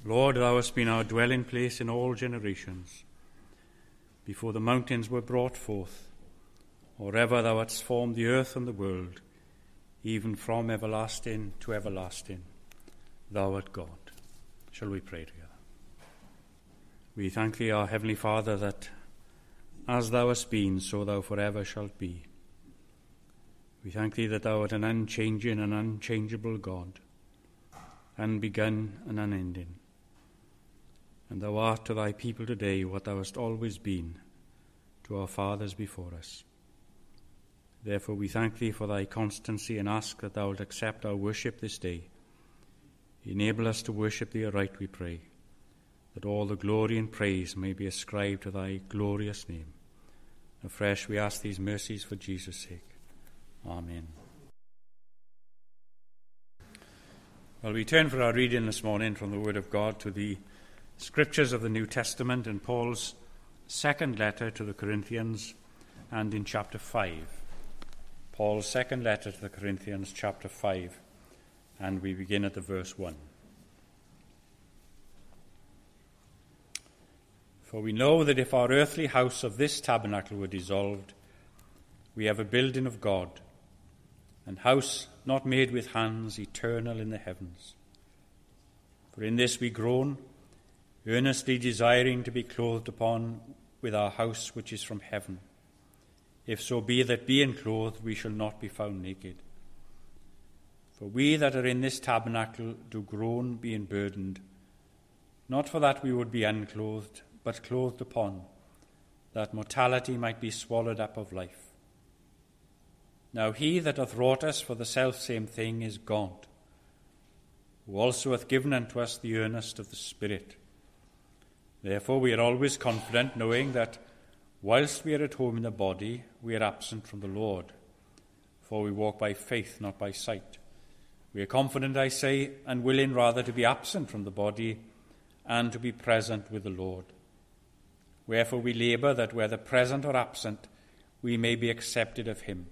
Lord, thou hast been our dwelling place in all generations, before the mountains were brought forth, or ever thou hadst formed the earth and the world, even from everlasting to everlasting. Thou art God. Shall we pray together? We thank thee, our Heavenly Father, that as thou hast been, so thou forever shalt be. We thank thee that thou art an unchanging and unchangeable God, unbegun and unending. And thou art to thy people today what thou hast always been to our fathers before us. Therefore we thank thee for thy constancy and ask that thou wilt accept our worship this day. Enable us to worship thee aright, we pray, that all the glory and praise may be ascribed to thy glorious name. Afresh we ask these mercies for Jesus' sake. Amen. Well, we turn for our reading this morning from the Word of God to the Scriptures of the New Testament and Paul's second letter to the Corinthians, and in chapter 5. Paul's second letter to the Corinthians, chapter 5, and we begin at the verse 1. For we know that if our earthly house of this tabernacle were dissolved, we have a building of God, an house not made with hands, eternal in the heavens. For in this we groan, earnestly desiring to be clothed upon with our house which is from heaven, if so be that being clothed we shall not be found naked. For we that are in this tabernacle do groan, being burdened, not for that we would be unclothed, but clothed upon, that mortality might be swallowed up of life. Now he that hath wrought us for the selfsame thing is God, who also hath given unto us the earnest of the Spirit. Therefore we are always confident, knowing that whilst we are at home in the body, we are absent from the Lord. For we walk by faith, not by sight. We are confident, I say, and willing rather to be absent from the body and to be present with the Lord. Wherefore we labour that whether present or absent, we may be accepted of him.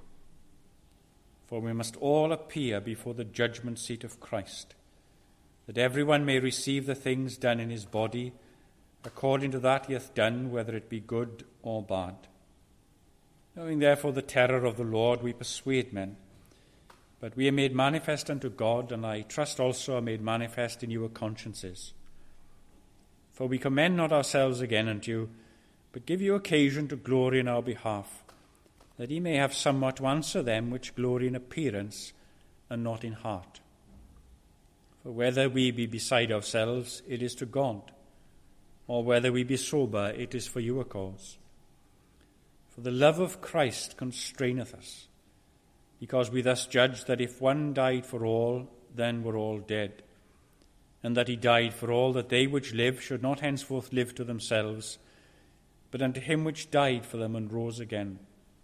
For we must all appear before the judgment seat of Christ, that every one may receive the things done in his body, according to that he hath done, whether it be good or bad. Knowing therefore the terror of the Lord, we persuade men. But we are made manifest unto God, and I trust also are made manifest in your consciences. For we commend not ourselves again unto you, but give you occasion to glory in our behalf, that ye may have somewhat to answer them which glory in appearance, and not in heart. For whether we be beside ourselves, it is to God, or whether we be sober, it is for your cause. For the love of Christ constraineth us, because we thus judge that if one died for all, then were all dead, and that he died for all, that they which live should not henceforth live to themselves, but unto him which died for them and rose again.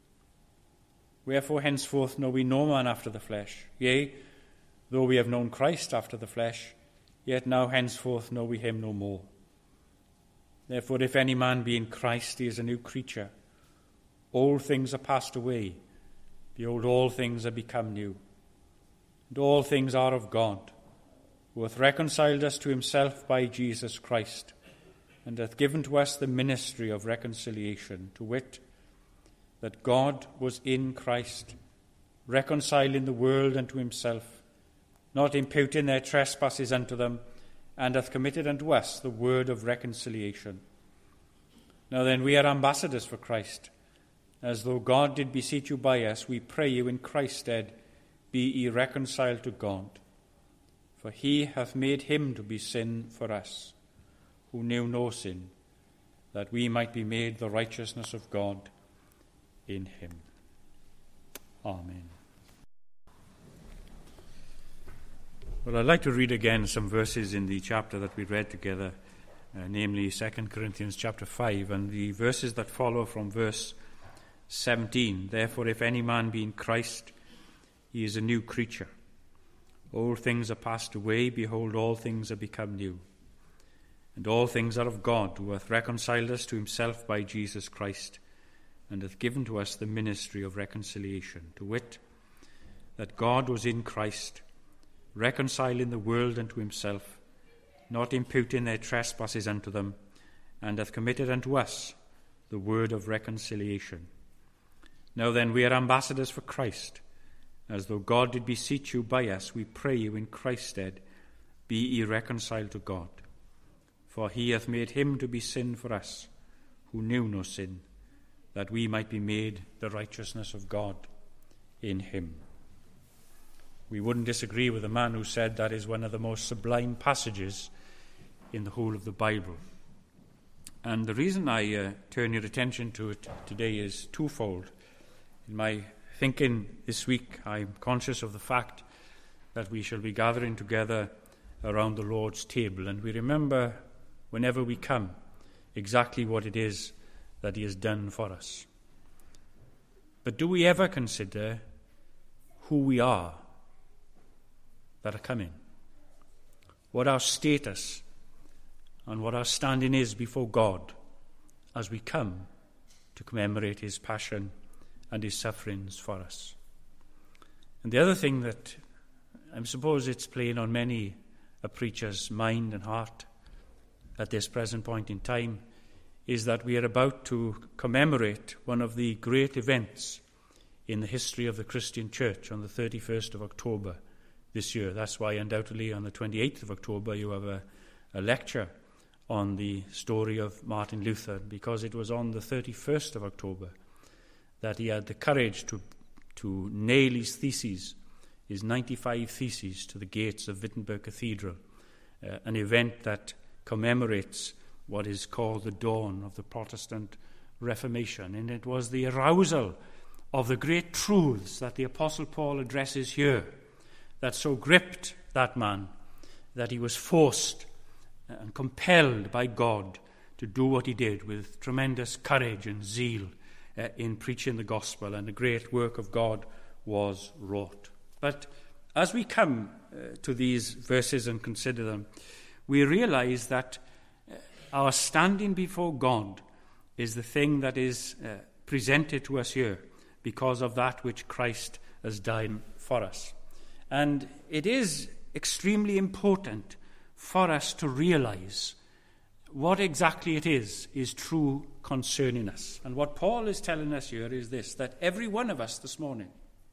Wherefore henceforth know we no man after the flesh. Yea, though we have known Christ after the flesh, yet now henceforth know we him no more. Therefore, if any man be in Christ, he is a new creature. Old things are passed away. Behold, all things are become new. And all things are of God, who hath reconciled us to himself by Jesus Christ, and hath given to us the ministry of reconciliation, to wit, that God was in Christ, reconciling the world unto himself, not imputing their trespasses unto them, and hath committed unto us the word of reconciliation. Now then, we are ambassadors for Christ. As though God did beseech you by us, we pray you in Christ's stead, be ye reconciled to God. For he hath made him to be sin for us, who knew no sin, that we might be made the righteousness of God in him. Amen. Well, I'd like to read again some verses in the chapter that we read together, namely 2 Corinthians chapter 5, and the verses that follow from verse 17. Therefore, if any man be in Christ, he is a new creature. Old things are passed away, behold, all things are become new. And all things are of God, who hath reconciled us to himself by Jesus Christ, and hath given to us the ministry of reconciliation, to wit, that God was in Christ, reconciling the world unto himself, not imputing their trespasses unto them, and hath committed unto us the word of reconciliation. Now then, we are ambassadors for Christ, as though God did beseech you by us. We pray you in Christ's stead, be ye reconciled to God. For he hath made him to be sin for us, who knew no sin, that we might be made the righteousness of God in him. We wouldn't disagree with the man who said that is one of the most sublime passages in the whole of the Bible. And the reason I turn your attention to it today is twofold. In my thinking this week, I'm conscious of the fact that we shall be gathering together around the Lord's table, and we remember whenever we come exactly what it is that he has done for us. But do we ever consider who we are that are coming? What our status and what our standing is before God as we come to commemorate his passion and his sufferings for us. And the other thing that I suppose it's playing on many a preacher's mind and heart at this present point in time is that we are about to commemorate one of the great events in the history of the Christian church on the 31st of October this year. That's why undoubtedly on the 28th of October you have a lecture on the story of Martin Luther, because it was on the 31st of October that he had the courage to nail his theses, his 95 theses, to the gates of Wittenberg Cathedral, an event that commemorates what is called the dawn of the Protestant Reformation. And it was the arousal of the great truths that the Apostle Paul addresses here that so gripped that man that he was forced and compelled by God to do what he did with tremendous courage and zeal in preaching the gospel, and the great work of God was wrought. But as we come to these verses and consider them, we realize that our standing before God is the thing that is presented to us here because of that which Christ has done for us. And it is extremely important for us to realize what exactly it is true concerning us. And what Paul is telling us here is this, that every one of us this morning,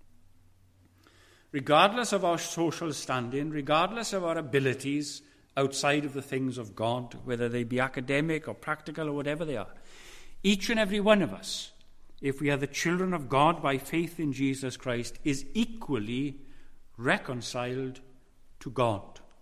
regardless of our social standing, regardless of our abilities outside of the things of God, whether they be academic or practical or whatever they are, each and every one of us, if we are the children of God by faith in Jesus Christ, is equally reconciled to God.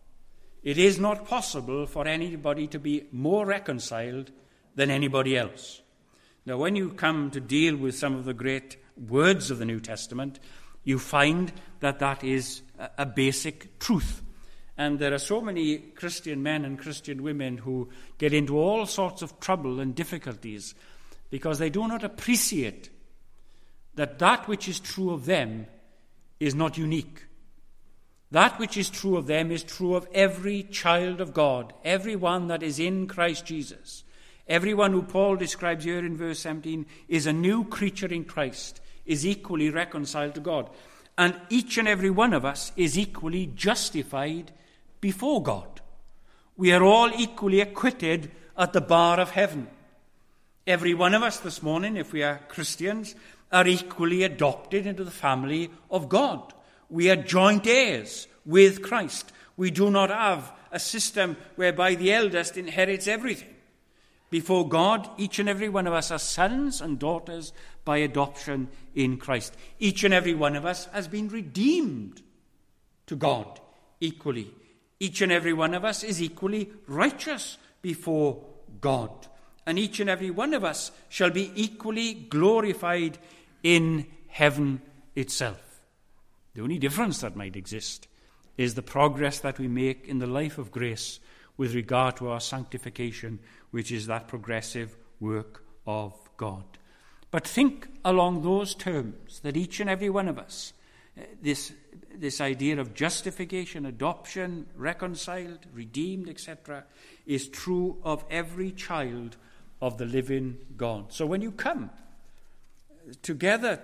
It is not possible for anybody to be more reconciled than anybody else. Now, when you come to deal with some of the great words of the New Testament, you find that that is a basic truth. And there are so many Christian men and Christian women who get into all sorts of trouble and difficulties because they do not appreciate that that which is true of them is not unique. That which is true of them is true of every child of God, everyone that is in Christ Jesus. Everyone who Paul describes here in verse 17 is a new creature in Christ, is equally reconciled to God. And each and every one of us is equally justified before God. We are all equally acquitted at the bar of heaven. Every one of us this morning, if we are Christians, are equally adopted into the family of God. We are joint heirs with Christ. We do not have a system whereby the eldest inherits everything. Before God, each and every one of us are sons and daughters by adoption in Christ. Each and every one of us has been redeemed to God equally. Each and every one of us is equally righteous before God. And each and every one of us shall be equally glorified in heaven itself. The only difference that might exist is the progress that we make in the life of grace with regard to our sanctification, which is that progressive work of God. But think along those terms, that each and every one of us, this idea of justification, adoption, reconciled, redeemed, etc., is true of every child of the living God. So when you come together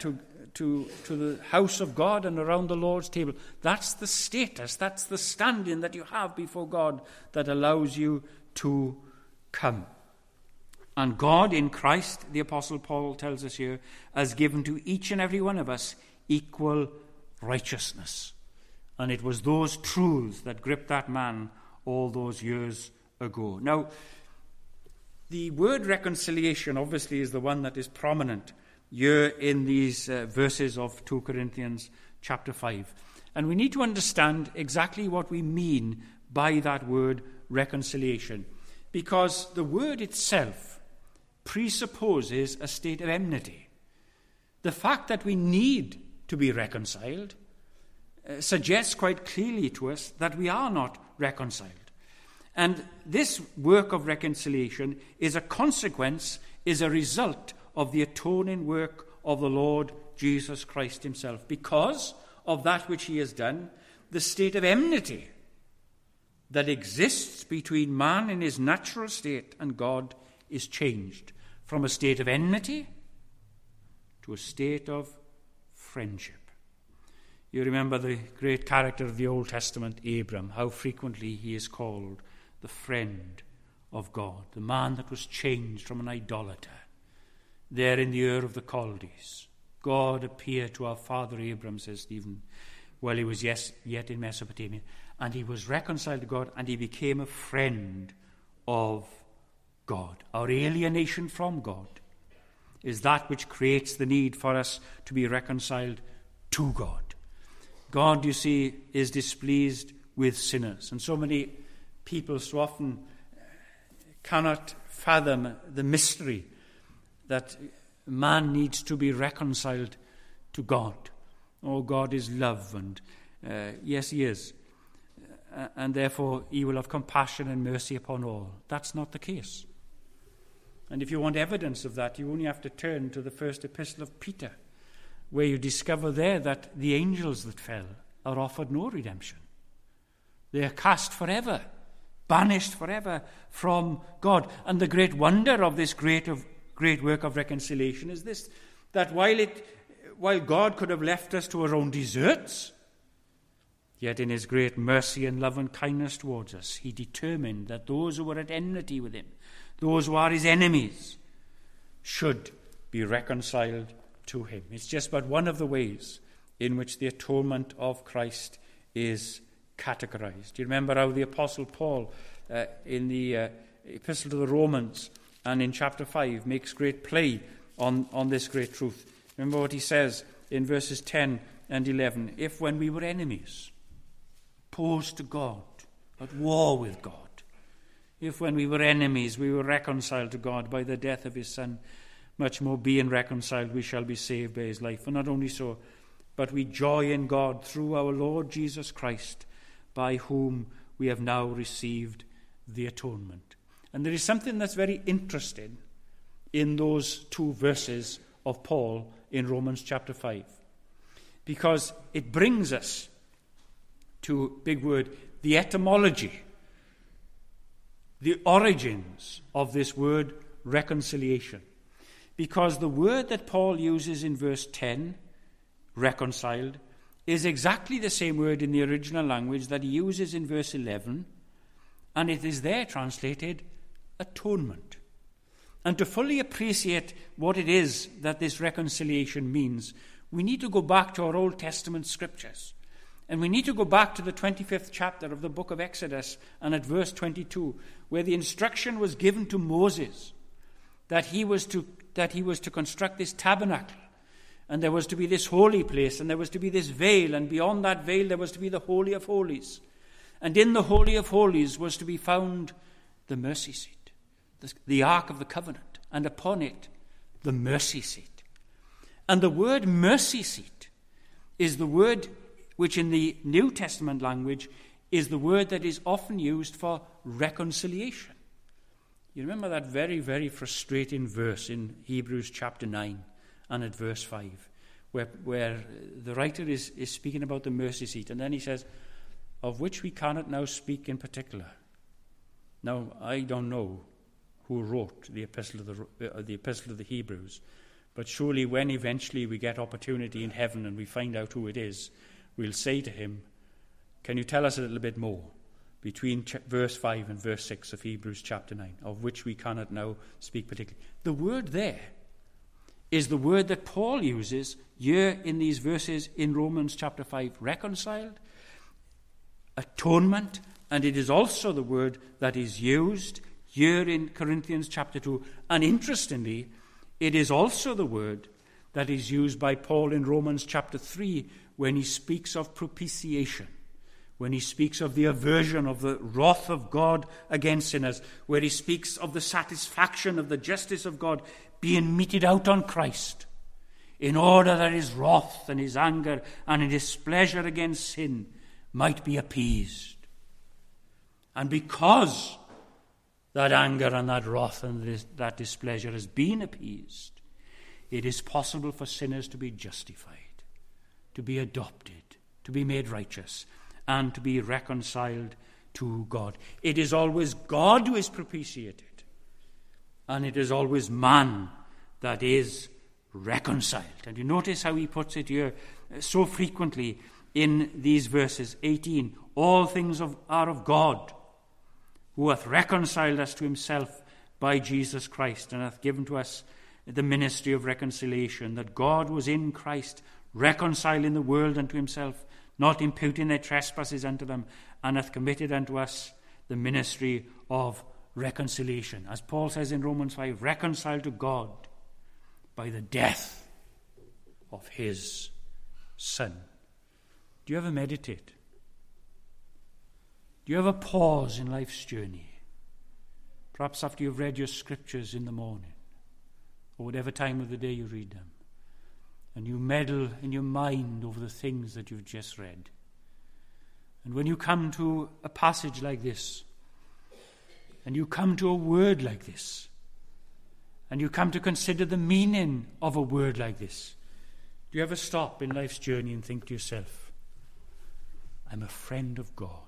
to the house of God and around the Lord's table. That's the status, that's the standing that you have before God that allows you to come. And God in Christ, the Apostle Paul tells us here, has given to each and every one of us equal righteousness. And it was those truths that gripped that man all those years ago. Now, the word reconciliation obviously is the one that is prominent here in these verses of 2 Corinthians chapter 5. And we need to understand exactly what we mean by that word reconciliation, because the word itself presupposes a state of enmity. The fact that we need to be reconciled suggests quite clearly to us that we are not reconciled. And this work of reconciliation is a consequence, is a result of the atoning work of the Lord Jesus Christ himself. Because of that which he has done, the state of enmity that exists between man in his natural state and God is changed from a state of enmity to a state of friendship. You remember the great character of the Old Testament, Abram, how frequently he is called the friend of God, the man that was changed from an idolater. There in the Ur of the Chaldees, God appeared to our father Abram, says Stephen, while he was yet in Mesopotamia, and he was reconciled to God, and he became a friend of God. Our alienation from God is that which creates the need for us to be reconciled to God. God, you see, is displeased with sinners, and so many people so often cannot fathom the mystery that man needs to be reconciled to God. Oh, God is love, and yes, he is. And therefore he will have compassion and mercy upon all. That's not the case. And if you want evidence of that, you only have to turn to the first epistle of Peter, where you discover there that the angels that fell are offered no redemption. They are cast forever, banished forever from God. And the great wonder of this great work of reconciliation is this, that while God could have left us to our own deserts, yet in his great mercy and love and kindness towards us, he determined that those who were at enmity with him, those who are his enemies, should be reconciled to him. It's just but one of the ways in which the atonement of Christ is categorized. Do you remember how the Apostle Paul in the Epistle to the Romans and in chapter 5 makes great play on this great truth? Remember what he says in verses 10 and 11. If when we were enemies, opposed to God, at war with God, if when we were enemies we were reconciled to God by the death of his Son, much more being reconciled we shall be saved by his life. And not only so, but we joy in God through our Lord Jesus Christ, by whom we have now received the atonement. And there is something that's very interesting in those two verses of Paul in Romans chapter 5, because it brings us to, big word, the etymology, the origins of this word reconciliation. Because the word that Paul uses in verse 10, reconciled, is exactly the same word in the original language that he uses in verse 11, and it is there translated atonement. And to fully appreciate what it is that this reconciliation means, we need to go back to our Old Testament scriptures. And we need to go back to the 25th chapter of the book of Exodus and at verse 22, where the instruction was given to Moses that he was to construct this tabernacle, and there was to be this holy place, and there was to be this veil, and beyond that veil there was to be the Holy of Holies. And in the Holy of Holies was to be found the mercy seat, the Ark of the Covenant, and upon it the mercy seat. And the word mercy seat is the word which in the New Testament language is the word that is often used for reconciliation. You remember that very, very frustrating verse in Hebrews chapter 9 and at verse 5, where the writer is speaking about the mercy seat, and then he says, of which we cannot now speak in particular. Now, I don't know who wrote the epistle to the Hebrews, But surely when eventually we get opportunity in heaven and we find out who it is, we'll say to him, can you tell us a little bit more between verse 5 and verse 6 of Hebrews chapter 9, of which we cannot now speak particularly. The word there is the word that Paul uses here in these verses in Romans chapter 5, reconciled, atonement, and it is also the word that is used here in Corinthians chapter 2. And interestingly, it is also the word that is used by Paul in Romans chapter 3 when he speaks of propitiation, when he speaks of the aversion of the wrath of God against sinners, where he speaks of the satisfaction of the justice of God being meted out on Christ, in order that his wrath and his anger and his displeasure against sin might be appeased. And because that anger and that wrath and that displeasure has been appeased, it is possible for sinners to be justified, to be adopted, to be made righteous, and to be reconciled to God. It is always God who is propitiated, and it is always man that is reconciled. And you notice how he puts it here so frequently in these verses. 18, all things are of God, who hath reconciled us to himself by Jesus Christ, and hath given to us the ministry of reconciliation, that God was in Christ, reconciling the world unto himself, not imputing their trespasses unto them, and hath committed unto us the ministry of reconciliation. As Paul says in Romans 5, reconciled to God by the death of his Son. Do you ever meditate? Do you ever pause in life's journey? Perhaps after you've read your scriptures in the morning, or whatever time of the day you read them, and you meddle in your mind over the things that you've just read. And when you come to a passage like this, and you come to a word like this, and you come to consider the meaning of a word like this, do you ever stop in life's journey and think to yourself, I'm a friend of God.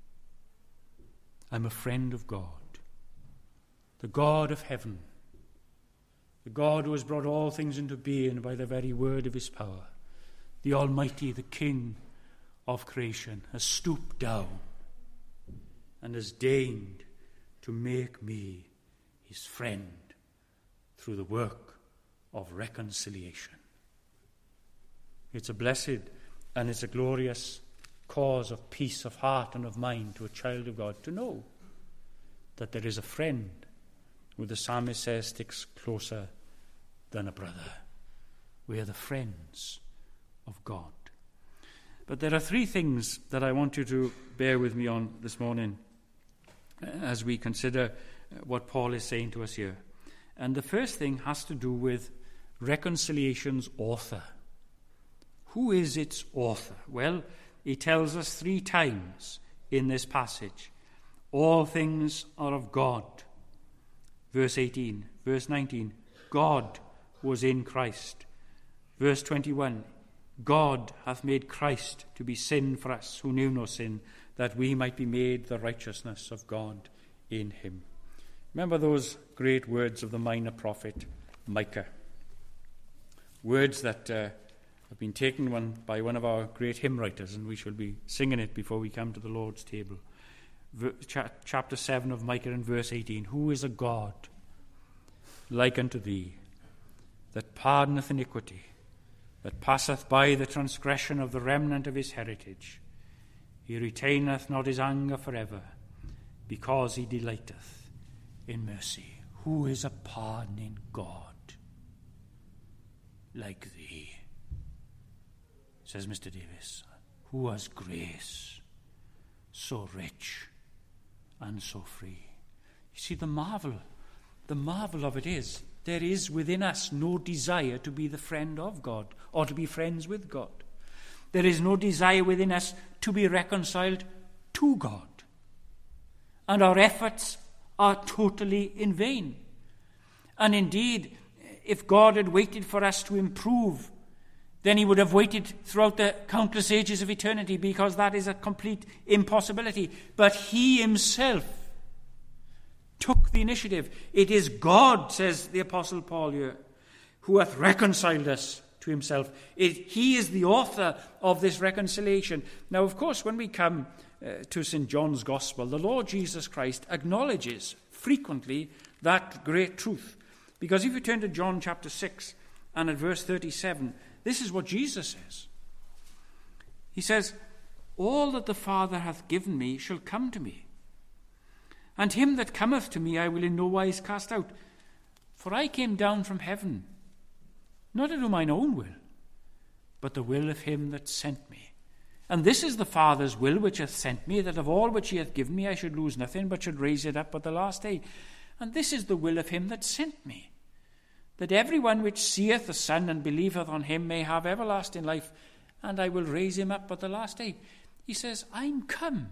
I'm a friend of God. The God of heaven, the God who has brought all things into being by the very word of his power, the Almighty, the King of creation, has stooped down and has deigned to make me his friend through the work of reconciliation. It's a blessed and it's a glorious cause of peace of heart and of mind to a child of God to know that there is a friend who the psalmist says sticks closer than a brother. We are the friends of God. But there are three things that I want you to bear with me on this morning as we consider what Paul is saying to us here. And the first thing has to do with reconciliation's author. Who is its author? Well, he tells us 3 times in this passage. All things are of God. Verse 18. Verse 19. God was in Christ. Verse 21. God hath made Christ to be sin for us who knew no sin, that we might be made the righteousness of God in him. Remember those great words of the minor prophet Micah. Words that have been taken by one of our great hymn writers, and we shall be singing it before we come to the Lord's table. Chapter 7 of Micah and verse 18. Who is a God like unto thee, that pardoneth iniquity, that passeth by the transgression of the remnant of his heritage? He retaineth not his anger forever, because he delighteth in mercy. Who is a pardoning God like thee? Says Mr. Davis. Who has grace so rich and so free? You see, the marvel of it is, there is within us no desire to be the friend of God or to be friends with God. There is no desire within us to be reconciled to God. And our efforts are totally in vain. And indeed, if God had waited for us to improve, then he would have waited throughout the countless ages of eternity, because that is a complete impossibility. But he himself took the initiative. It is God, says the Apostle Paul here, who hath reconciled us to himself. He is the author of this reconciliation. Now, of course, when we come to St. John's Gospel, the Lord Jesus Christ acknowledges frequently that great truth. Because if you turn to John chapter 6 and at verse 37, this is what Jesus says. He says, all that the Father hath given me shall come to me, and him that cometh to me I will in no wise cast out. For I came down from heaven, not to do mine own will, but the will of him that sent me. And this is the Father's will which hath sent me, that of all which he hath given me I should lose nothing, but should raise it up at the last day. And this is the will of him that sent me, that every one which seeth the Son and believeth on him may have everlasting life, and I will raise him up at the last day. He says, I'm come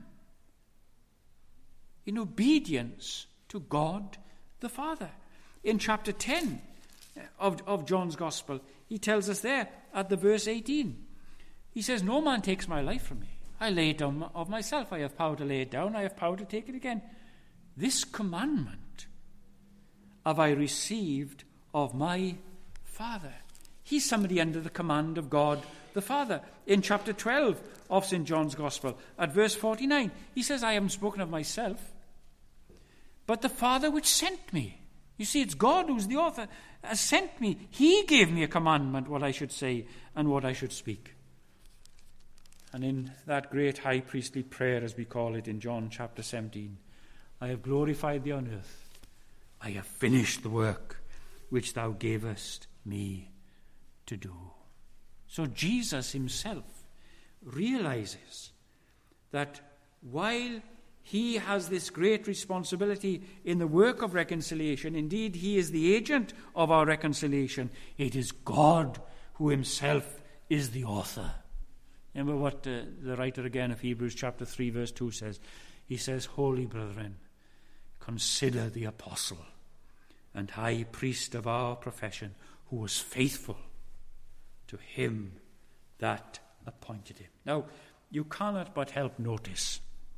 in obedience to God the Father. In chapter 10 of John's Gospel, he tells us there at the verse 18, he says, no man takes my life from me. I lay it down of myself. I have power to lay it down. I have power to take it again. This commandment have I received of my Father. He's somebody under the command of God the Father. In chapter 12 of St. John's Gospel, at verse 49, he says, I haven't spoken of myself, but the Father which sent me. You see, it's God who's the author, has sent me. He gave me a commandment, what I should say and what I should speak. And in that great high priestly prayer, as we call it in John chapter 17, I have glorified thee on earth. I have finished the work which thou gavest me to do. So Jesus himself realizes that while he has this great responsibility in the work of reconciliation, indeed he is the agent of our reconciliation, it is God who himself is the author. Remember what the writer again of Hebrews chapter 3 verse 2 says. He says, holy brethren, consider the apostle and high priest of our profession, who was faithful to him that appointed him. Now, you cannot but help notice,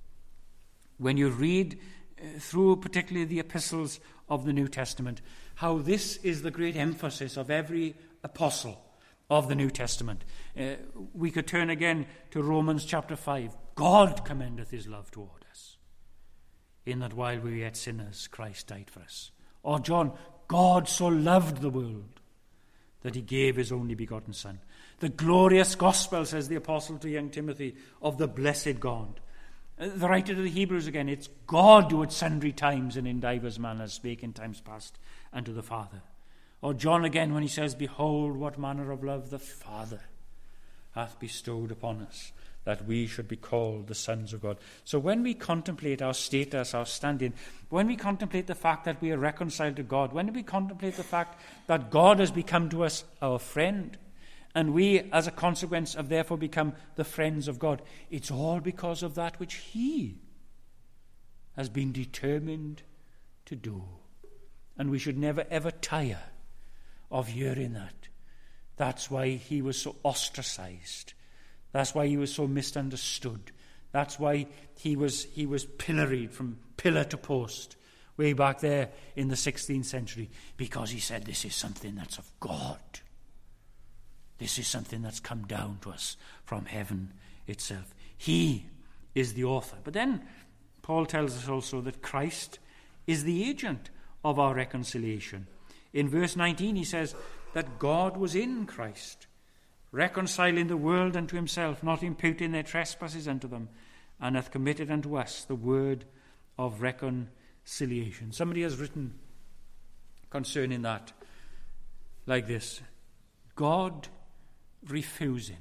when you read through particularly the epistles of the New Testament, how this is the great emphasis of every apostle of the New Testament. We could turn again to Romans chapter 5. God commendeth his love toward us, in that while we were yet sinners, Christ died for us. Or John, God so loved the world that he gave his only begotten Son. The glorious gospel, says the apostle to young Timothy, of the blessed God. The writer to the Hebrews again, it's God who at sundry times and in divers manners spake in times past unto the Father. Or John again when he says, behold what manner of love the Father hath bestowed upon us, that we should be called the sons of God. So when we contemplate our status, our standing, when we contemplate the fact that we are reconciled to God, when we contemplate the fact that God has become to us our friend, and we as a consequence have therefore become the friends of God, it's all because of that which he has been determined to do. And we should never ever tire of hearing that. That's why he was so ostracized. That's why he was so misunderstood. That's why he was pilloried from pillar to post way back there in the 16th century, because he said this is something that's of God. This is something that's come down to us from heaven itself. He is the author. But then Paul tells us also that Christ is the agent of our reconciliation. In verse 19 he says that God was in Christ, reconciling the world unto himself, not imputing their trespasses unto them, and hath committed unto us the word of reconciliation. Somebody has written concerning that like this: God refusing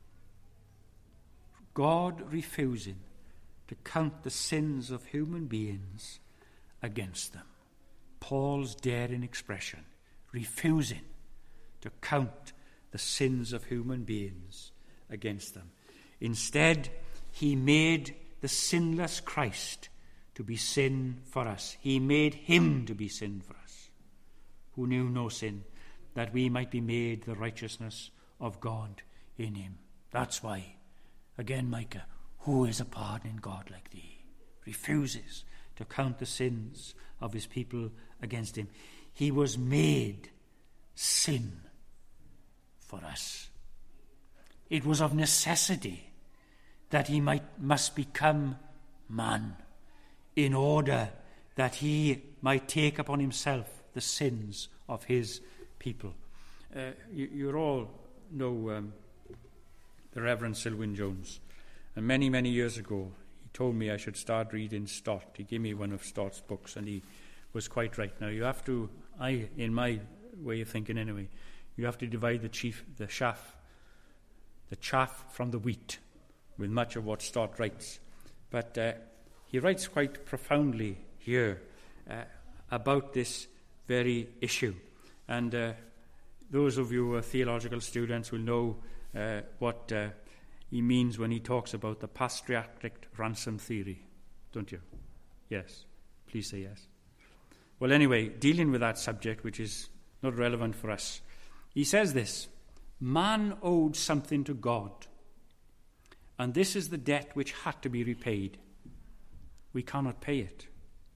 to count the sins of human beings against them. Paul's daring expression, refusing to count the sins of human beings against them. Instead, he made the sinless Christ to be sin for us. He made him to be sin for us, who knew no sin, that we might be made the righteousness of God in him. That's why, again, Micah, who is a pardoning God like thee? Refuses to count the sins of his people against him. He was made sin for us. It was of necessity that he must become man in order that he might take upon himself the sins of his people. You all know the Reverend Selwyn Jones. And many, many years ago, he told me I should start reading Stott. He gave me one of Stott's books, and he was quite right. Now, you have to, in my way of thinking anyway, you have to divide the chaff from the wheat, with much of what Stott writes. But he writes quite profoundly here about this very issue. And those of you who are theological students will know what he means when he talks about the patriarchic ransom theory, don't you? Yes. Please say yes. Well, anyway, dealing with that subject, which is not relevant for us, he says this: man owed something to God, and this is the debt which had to be repaid. We cannot pay it.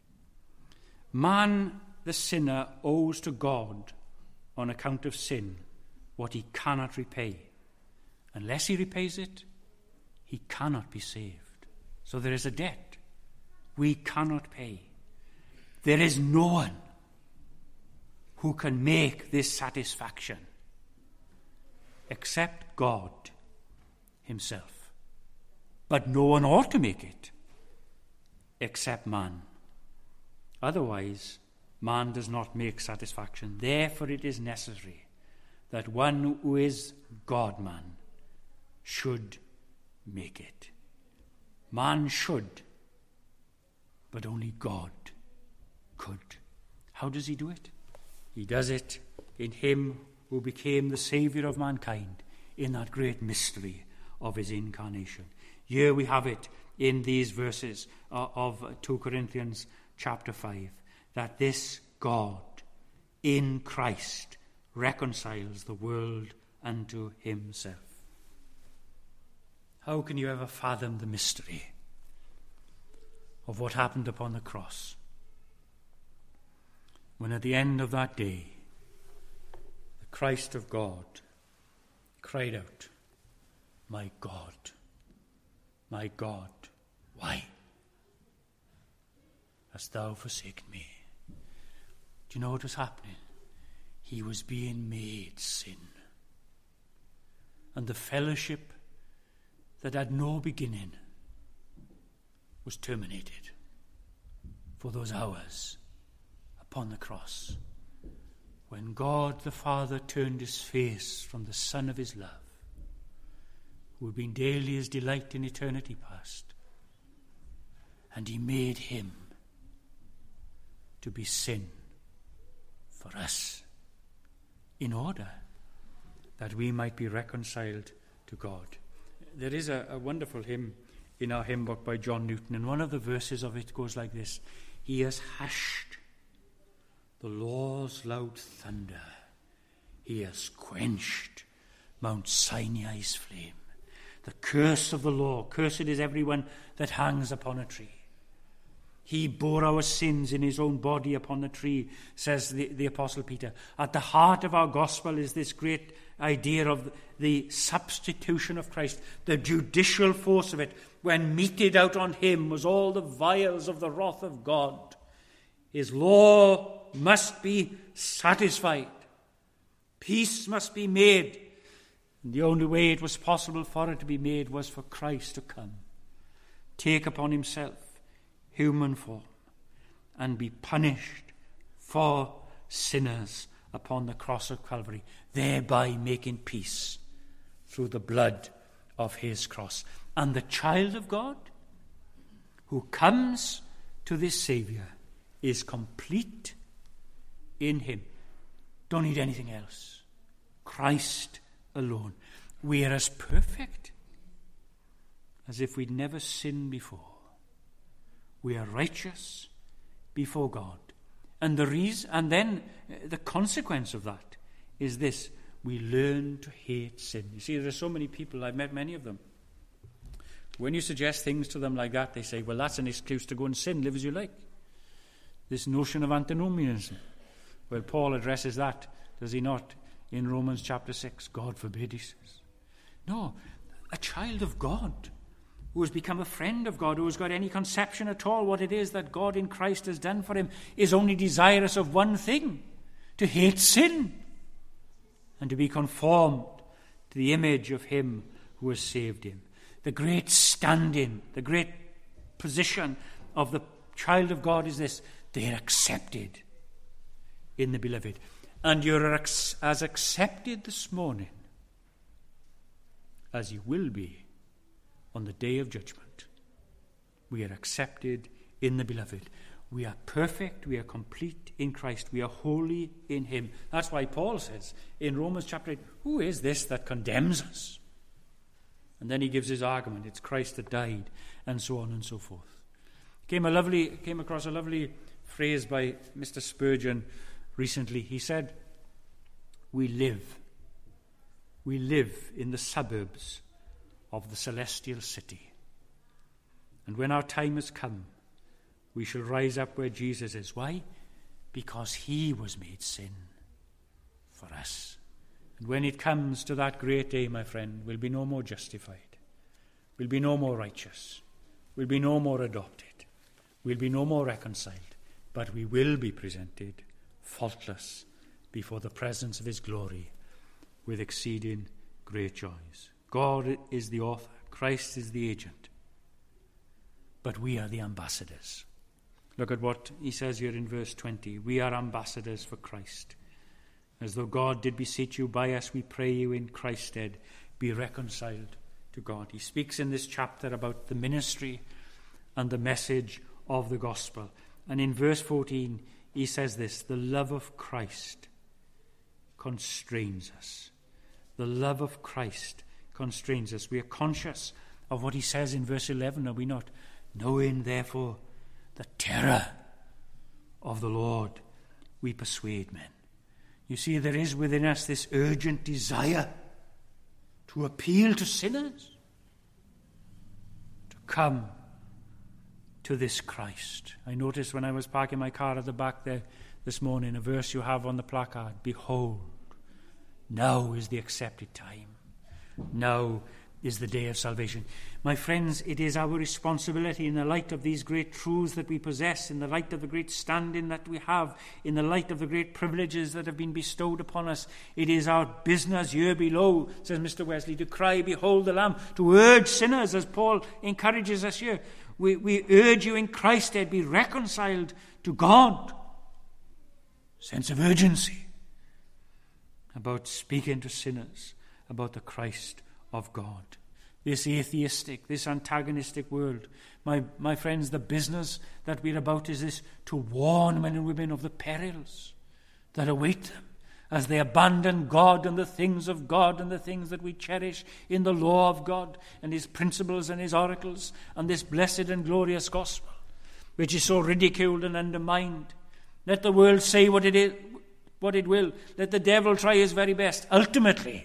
Man, the sinner, owes to God on account of sin what he cannot repay. Unless he repays it, he cannot be saved. So there is a debt we cannot pay. There is no one who can make this satisfaction except God himself. But no one ought to make it except man. Otherwise, man does not make satisfaction. Therefore, it is necessary that one who is God-man should make it. Man should, but only God could. How does he do it? He does it in him who became the Saviour of mankind in that great mystery of his incarnation. Here we have it in these verses of 2 Corinthians chapter 5, that this God in Christ reconciles the world unto himself. How can you ever fathom the mystery of what happened upon the cross, when at the end of that day the Christ of God cried out, my God, why hast thou forsaken me? Do you know what was happening? He was being made sin. And the fellowship that had no beginning was terminated for those hours upon the cross, when God the Father turned his face from the Son of his love, who had been daily his delight in eternity past, and he made him to be sin for us, in order that we might be reconciled to God. There is a wonderful hymn in our hymn book by John Newton, and one of the verses of it goes like this: he has hushed the law's loud thunder, he has quenched Mount Sinai's flame. The curse of the law, cursed is everyone that hangs upon a tree. He bore our sins in his own body upon the tree, says the Apostle Peter. At the heart of our gospel is this great idea of the substitution of Christ, the judicial force of it. When meted out on him was all the vials of the wrath of God. His law must be satisfied. Peace must be made. And the only way it was possible for it to be made was for Christ to come, take upon himself human form, and be punished for sinners upon the cross of Calvary, thereby making peace through the blood of his cross. And the child of God who comes to this Saviour is complete in him. Don't need anything else. Christ alone. We are as perfect as if we'd never sinned before. We are righteous before God. And then the consequence of that is this: we learn to hate sin. You see, there are so many people, I've met many of them. When you suggest things to them like that, they say, well, that's an excuse to go and sin, live as you like. This notion of antinomianism. Well, Paul addresses that, does he not, in Romans chapter 6. God forbid, he says. No, a child of God who has become a friend of God, who has got any conception at all what it is that God in Christ has done for him, is only desirous of one thing: to hate sin and to be conformed to the image of him who has saved him. The great standing, the great position of the child of God is this: they are accepted in the beloved. And you're as accepted this morning as you will be on the day of judgment. We are accepted in the beloved. We are perfect, we are complete in Christ, we are holy in him. That's why Paul says in Romans chapter 8, who is this that condemns us? And then he gives his argument: it's Christ that died, and so on and so forth. Came across a lovely phrase by Mr. Spurgeon recently. He said, we live in the suburbs of the celestial city. And when our time has come, we shall rise up where Jesus is. Why? Because he was made sin for us. And when it comes to that great day, my friend, we'll be no more justified. We'll be no more righteous. We'll be no more adopted. We'll be no more reconciled. But we will be presented faultless before the presence of his glory with exceeding great joys. God is the author. Christ is the agent. But we are the ambassadors. Look at what he says here in verse 20. We are ambassadors for Christ. As though God did beseech you by us, we pray you in Christ's stead, be reconciled to God. He speaks in this chapter about the ministry and the message of the gospel. And in verse 14, he says this: the love of Christ constrains us. The love of Christ constrains us. We are conscious of what he says in verse 11, are we not? Knowing, therefore, the terror of the Lord, we persuade men. You see, there is within us this urgent desire to appeal to sinners, to come to this Christ. I noticed when I was parking my car at the back there this morning, a verse you have on the placard: behold, now is the accepted time. Now is the day of salvation. My friends, it is our responsibility, in the light of these great truths that we possess, in the light of the great standing that we have, in the light of the great privileges that have been bestowed upon us, it is our business here below, says Mr. Wesley, to cry, behold the Lamb, to urge sinners, as Paul encourages us here. We urge you in Christ, be reconciled to God. Sense of urgency about speaking to sinners about the Christ of God. This atheistic, this antagonistic world. My friends, the business that we're about is this: to warn men and women of the perils that await them as they abandon God and the things of God and the things that we cherish in the law of God and his principles and his oracles and this blessed and glorious gospel, which is so ridiculed and undermined. Let the world say what it will. Let the devil try his very best. Ultimately,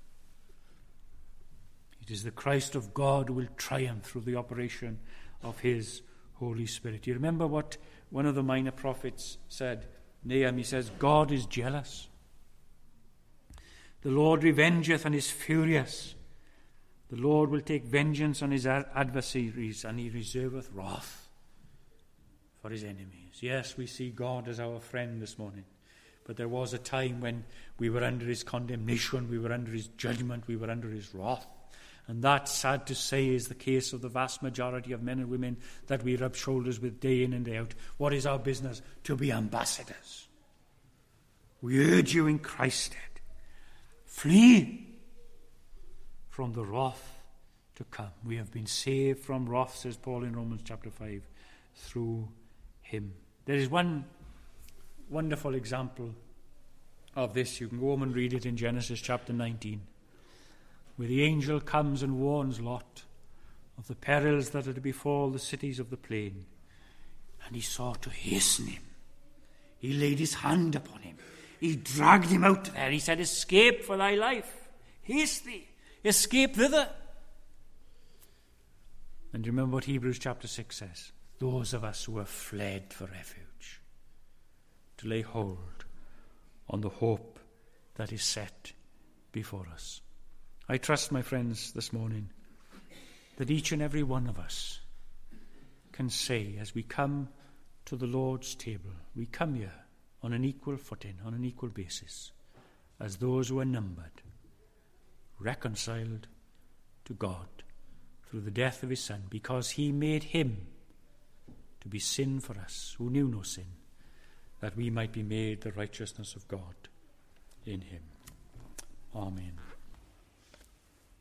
it is the Christ of God who will triumph through the operation of his Holy Spirit. You remember what one of the minor prophets said? Nahum, he says, God is jealous. The Lord revengeth and is furious. The Lord will take vengeance on his adversaries, and he reserveth wrath for his enemies. Yes, we see God as our friend this morning. But there was a time when we were under his condemnation, we were under his judgment, we were under his wrath. And that, sad to say, is the case of the vast majority of men and women that we rub shoulders with day in and day out. What is our business? To be ambassadors. We urge you in Christ's stead. Flee from the wrath to come. We have been saved from wrath, says Paul in Romans chapter 5, through him. There is one wonderful example of this. You can go home and read it in Genesis chapter 19, where the angel comes and warns Lot of the perils that are to befall the cities of the plain. And he sought to hasten him. He laid his hand upon him. He dragged him out there. He said, escape for thy life. Haste thee. Escape thither. And remember what Hebrews chapter 6 says. Those of us who have fled for refuge, to lay hold on the hope that is set before us. I trust, my friends, this morning that each and every one of us can say, as we come to the Lord's table, we come here on an equal footing, on an equal basis, as those who are numbered, reconciled to God through the death of his Son, because he made him to be sin for us who knew no sin, that we might be made the righteousness of God in him. Amen.